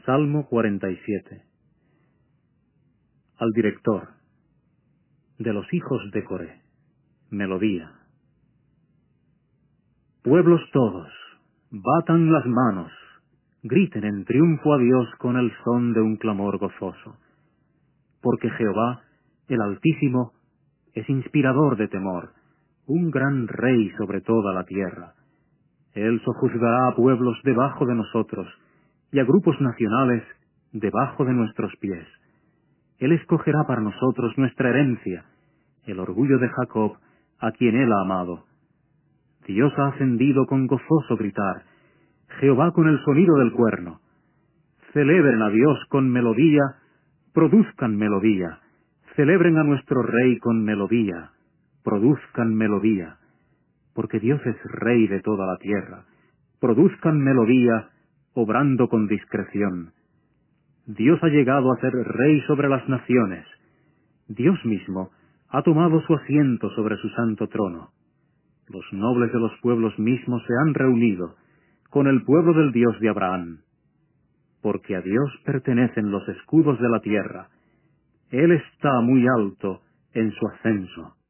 Salmo 47. Al director, de los hijos de Coré. Melodía. Pueblos todos, batan las manos, griten en triunfo a Dios con el son de un clamor gozoso. Porque Jehová, el Altísimo, es inspirador de temor, un gran rey sobre toda la tierra. Él sojuzgará a pueblos debajo de nosotros, y a grupos nacionales debajo de nuestros pies. Él escogerá para nosotros nuestra herencia, el orgullo de Jacob, a quien Él ha amado. Dios ha ascendido con gozoso gritar, Jehová con el sonido del cuerno. Celebren a Dios con melodía, produzcan melodía, celebren a nuestro Rey con melodía, produzcan melodía, porque Dios es Rey de toda la tierra. Produzcan melodía, obrando con discreción. Dios ha llegado a ser Rey sobre las naciones. Dios mismo ha tomado su asiento sobre su santo trono. Los nobles de los pueblos mismos se han reunido con el pueblo del Dios de Abraham. Porque a Dios pertenecen los escudos de la tierra. Él está muy alto en su ascenso.